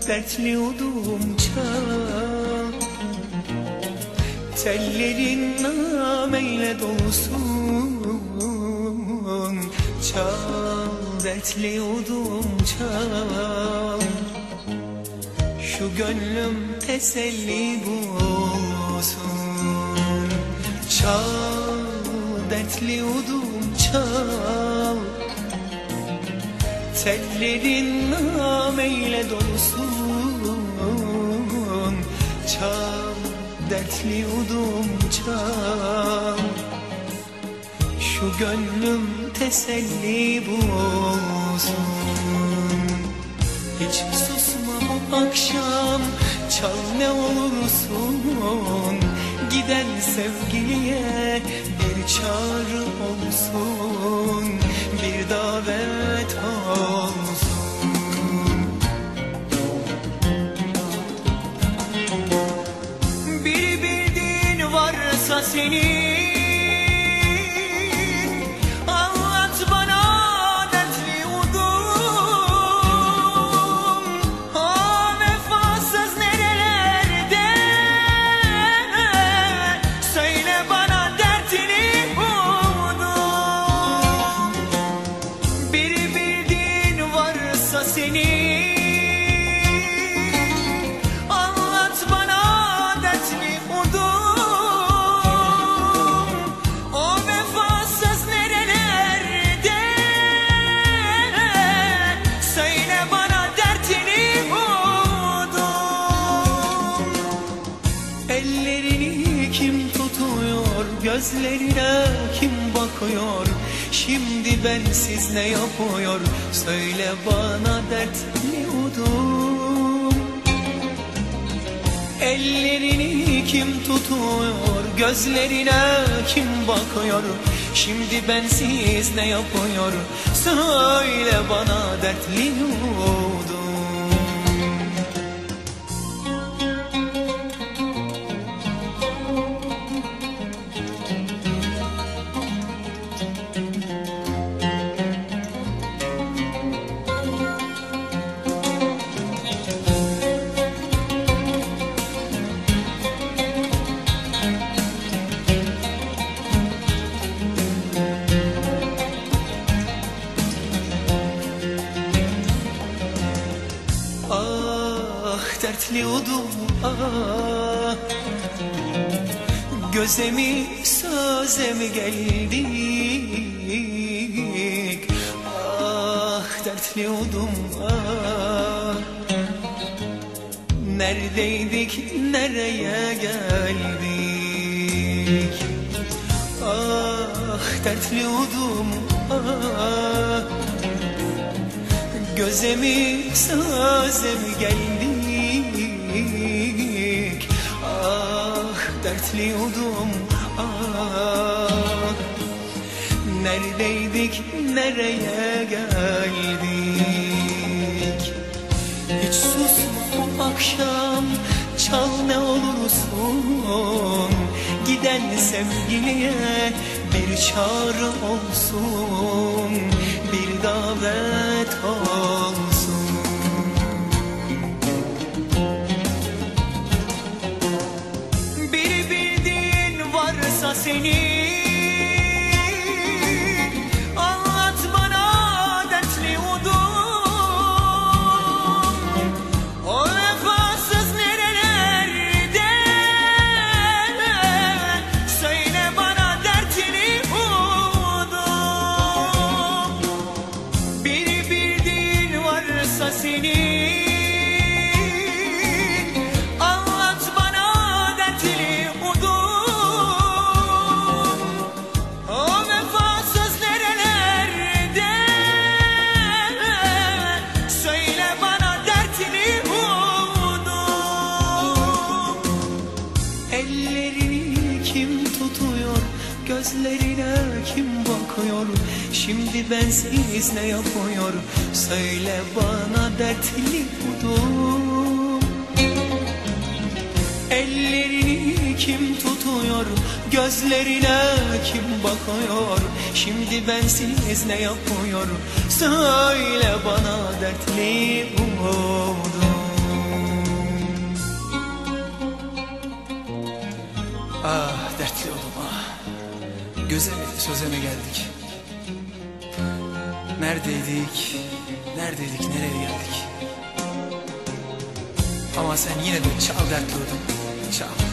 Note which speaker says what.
Speaker 1: dertli odum çal, tellerin nameyle dolsun. Çal dertli odum çal, şu gönlüm teselli bulsun. Çal dertli odum çal, tellerin nameyle dolsun. Çal dertli odum çal, şu gönlüm teselli bulsun. Hiç susma bu akşam, çal ne olursun. Giden sevgiliye bir çağrı olsun, bir davet olsun. Bir bildiğin varsa senin, ellerini kim tutuyor, gözlerine kim bakıyor? Şimdi bensiz ne yapıyor? Söyle bana dertli odum. Ellerini kim tutuyor, gözlerine kim bakıyor? Şimdi bensiz ne yapıyor? Söyle bana dertli odum. Dertli odum ah, göze mi söze mi geldik? Ah dertli odum ah, neredeydik nereye geldik? Ah dertli odum ah, göze mi söze mi geldik? Ah dertli odum ah, neredeydik nereye geldik? Hiç susma akşam, çal ne olursun. Giden sevgiliye bir çağrı olsun, bir davet olsun. Bir bildiğin varsa senin, anlat bana dertli odum. O vefasız nerelerde, söyle bana dertli odum. Bir bildiğin varsa senin, ellerini kim tutuyor, gözlerine kim bakıyor? Şimdi bensiz ne yapıyor? Söyle bana dertli odum. Ellerini kim tutuyor, gözlerine kim bakıyor? Şimdi bensiz ne yapıyor? Söyle bana dertli odum. güzel sözeme geldik. Neredeydik, nereye geldik? Ama sen yine de çal dertli odun, çal.